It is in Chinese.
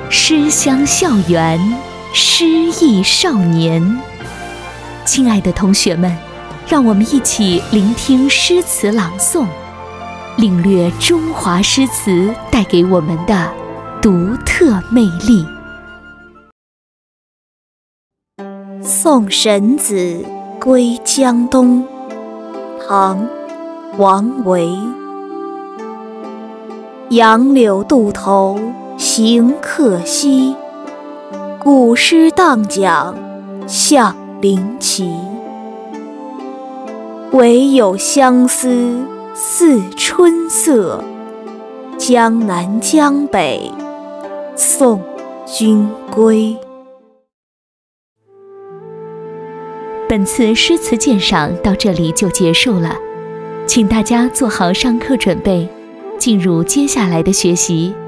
诗乡校园，诗意少年。亲爱的同学们，让我们一起聆听诗词朗诵，领略中华诗词带给我们的独特魅力。 送神子归江东，唐·王维。杨柳渡头行客稀，古诗当讲向临齐。唯有相思似春色，江南江北送君归。 本次诗词鉴赏到这里就结束了，请大家做好上课准备，进入接下来的学习。